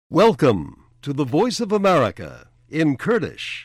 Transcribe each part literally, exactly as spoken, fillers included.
Welcome to the Voice of America in Kurdish.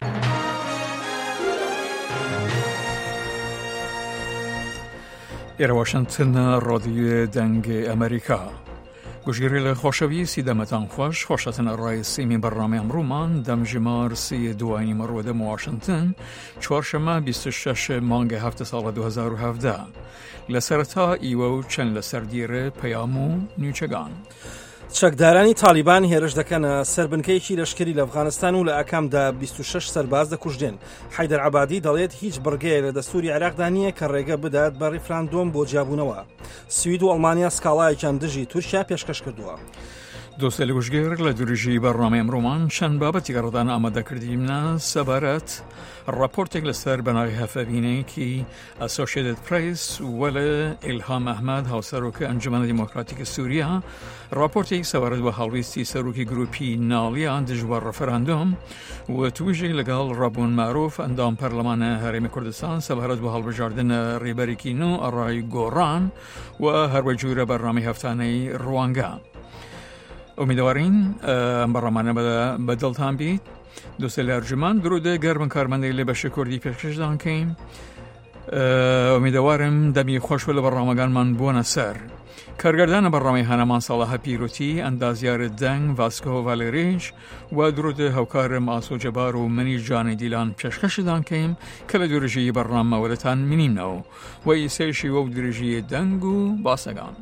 إلى واشنطن راديو دنگ أمريكا گوشگیری خوشویسی دمتان خوش خوشتن رئیسی من برنامه امرومان دم جمار سی دوانی مرود واشنطن چهارشنبه بیست و شش مانگ هفت سال دو هزار و هفده لسرتا ایوو چند لسردیر پیامو نیوچگان چەکدارانی تالیبان هێرش دەکەنە سەربنکەیەکی لەشکری لە ئەفغانستان و لە ئاکامدا بیست و شش سەرباز دەکوژدێن. حەیدەر عەبادی دەڵێت هیچ بڕگەیەک لە دەستوری عێراقدا نییە کە ڕێگە بدات بە ڕیفراندۆم بۆ جیابوونەوە. سوید و ئەڵمانیا سکاڵایەکیان دژی تورکیا پێشکەش کردووە. دوستە لە گوشگێر لە دوورژی بەڕنامەی ئەمڕۆمان چەند بابەتی گەڕدان ئامادەکردیمە سەبارەت راپۆرتێک لەسەر بەناوی هەفەبینەیەکی ئەسۆشیێتد پرەیس و لە ئیلهام ئەحمەد هاوسەرۆکە ئەنجومەنە دیموکراتیکە سووریا راپۆرتێک سەبارەت بە هەڵویستی سەرۆکی گروپی ناڵیان دژوار ڕەفەراندۆم و تویژێک لەگەڵ ڕەبوون مارۆف ئەندام پەرلەمانە هەرێمی کوردستان سەبارەت بە هەڵبژاردنە ڕێبەرێکی نو ئەڕای گۆڕان و هەروە جوورە بەرنامەی هەفتانەی ڕوانگە. امیدوارین برنامه بدلتان بید. دوست لرجمان دروده گرم کارمندی لباس کردی پیشکش دان کیم. امیدوارم دمی خوش ول برنامه‌گان من بونا سر. کارگردان برنامه هنرمان صلاح پیروتی، اندازیار دنگ واسکو والریش و دروده هوکارم آسو جبار و منی جان دیلان پیشکش دان کیم کل درجی برنامه ولتان منیم نو و ایسیشی و درجی دنگو باسگان.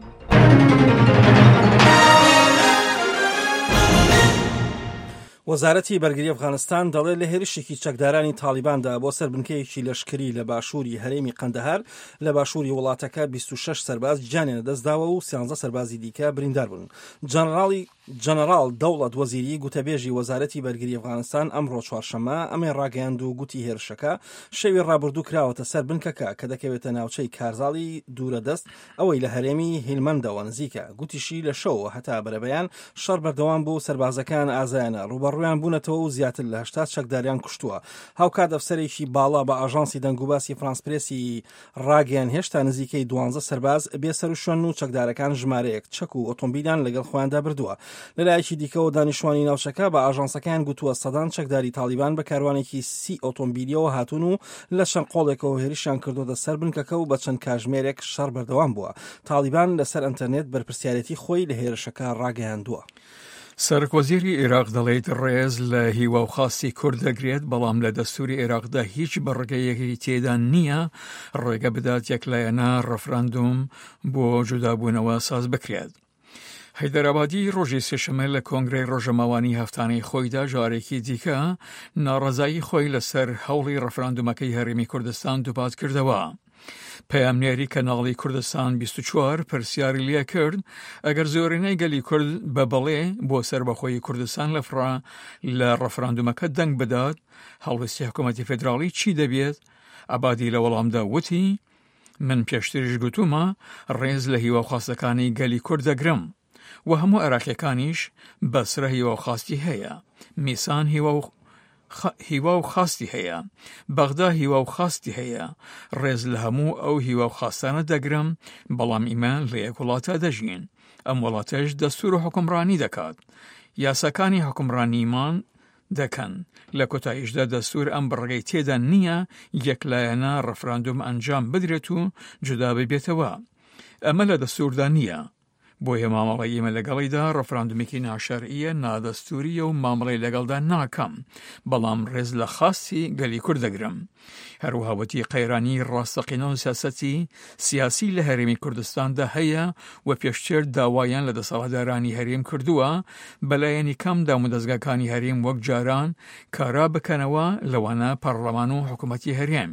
وەزارەتی بەرگری ئەفغانستان دەڵێت لە هێرشێکی چەکدارانی تالیباندا بۆ سەربنکەیەکی لەشکری لە باشووری هەرێمی قەندەهار لە باشووری وڵاتەکە بیست و شش سەرباز گیانیان لەدەستداوە و سیانزە سەربازی دیکە بریندار بوون. جەنەراڵی جەنەراڵ دەوڵەت وەزیری گوتەبێژی وەزارەتی بەرگری ئەفغانستان ئەمڕۆ چوارشەممە ئەمێ ڕاگەیاند و گوتی هێرشەکە شەوی ڕابردوو کراوەتە سەر بنکەکە کە دەکەوێتە ناوچەی کارزاڵی دوورەدەست ئەوەی لە هەرێمی هیلمەندەوە نزیکە. گوتیشی لە شەوە هەتا بەرەبەیان شەڕ بەردەوام بوو سەربازەکان ئازایانە ڕوبەڕوویان بوونەتەوە و زیاتر لە هەشتا چەکداریان کوشتووە. هاوکات ئەفسەرێکی باڵا بە ئاژانسی دەنگوباسی فرانسپرێسی ڕاگەیان هێشتا نزیکەی دوانزە سەرباز بێسەر و شوێن و چەکدارەکان ژمارەیەک چەک و ئۆتۆمبیلیان لەگەڵ خۆیاندا بردووە. لەلایەکی دیکەەوە دانیشتوانی ناوچەکە بە ئاژانسەکان گوتووە سەدان چەکداری تالیبان بە کاروانێکی سی ئۆتۆمبیلیەوە هاتوون و لە چەند قۆڵێکەوە هێرشیان کردوتە سەر بنکەکە و بە چەند کاتژمێرێک شەڕ بەردەوام بووە. تالیبان لەسەر ئینتەرنێت بەرپرسیارەتی خۆی لە هێرشەکە ڕاگەیاندووە. سەرۆکوەزیری عێراق دەڵێت ڕێز لە هیوا و خاستی کورد دەگرێت بەڵام لە دەستوری عێراقدا هیچ بەڕگەیەکی تێدا نییە ڕێگە بدات یەکلایەنە ڕەفراندۆم بۆ جودابوونەوە ساز بکرێت. حەیدەر عەبادی ڕۆژی سێشەممە لە کۆنگرەی ڕۆژەماوانی هەفتانەی خۆیدا جارێکی دیکە ناڕەزایی خۆی لەسەر هەوڵی ڕەفراندۆمەکەی هەرێمی کوردستان دووپات کردەوە. پەیامنێری کەناڵی کوردستان بیست و چوار پرسیاری لێ کرد ئەگەر زۆرینەی گەلی کورد بە بەڵێ بۆ سەربەخۆی کوردستان لەفرا لە ڕەفراندۆمەکە دەنگ بدات هەڵوێستی حکوومەتی فێدراڵی چی دەبێت؟ عەبادی لە وەڵامدا وتی من پێشتریش گوتومە ڕێز لە هیوا و خاستەکانی گەلی کورد دەگرم و هەموو عێراقیەکانیش بەسرە هیوا و خاستی هەیە. میسان هیوا و هیوا و خاستی هەیە، بەغدا هیوا و خاستی هەیە. ڕێز لە هەموو ئەو هیوا و خاستانە دەگرم بەڵام ئیمە لە یەک وڵاتە دەژین. ئەم وڵاتەش دەستور و حکومڕانی دەکات. یاساکانی حکومڕانیمان دەکەن. لە کۆتاییشدا دەستور ئەم بڕگەی تێدا نییە یەکلایەنە ڕەفراندۆم ئەنجام بدرێت و جودا ببێتەوە. ئەمە لە دەستوردا نییە. بۆیە مامەڵی ئێمە لەگەڵیدا ڕەفراندۆمێکی ناشەرعیە نادەستوریە و مامەڵی لەگەڵدا ناکەم بەڵام ڕێز لە خاستی گەلی کورد دەگرم. هەروەها وتی قەیرانی ڕاستەقینە و سیاسەتی سیاسی لە هەرێمی کوردستاندا هەیە و پێشتر داوایان لە دەسەڵاتدارانی هەرێم کردووە بەلایەنی کەمدا و دەستگاکانی هەرێم وەک جاران کارا بکەنەوە لەوانە پەرلەمان و حکوومەتی هەرێم.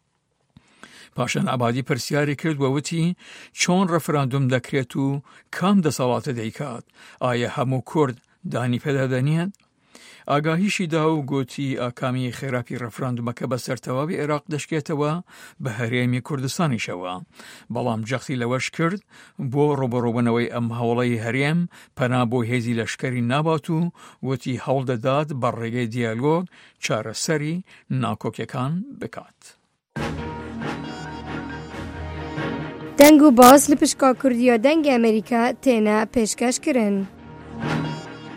پاشان عەبادی پرسیاری کرد و وتی چۆن ڕەفراندۆم دەکرێت و کام دەسەڵاتە دەیکات؟ ئایا هەموو کورد دانی پێدادەنێت؟ ئاگاهیشی دا و گوتی ئاکامی خێراپی ڕەفراندۆمەکە بە سەرتەواوی عێراق دەشکێتەوە بە هەرێمی کوردستانیشەوە بەڵام جەختی لەوەش کرد بۆ ڕۆبەڕۆبوونەوەی ئەم هەوڵەی هەرێم پەنا بۆ هێزی لەشکەری نابات و وتی هەوڵ دەدات بە ڕێگەی دیالۆگ چارەسەری ناکۆکیەکان بکات. دەنگ و باز لە پشکا کوردیە دەنگی ئەمریکا تێنە پێشکەش کردن.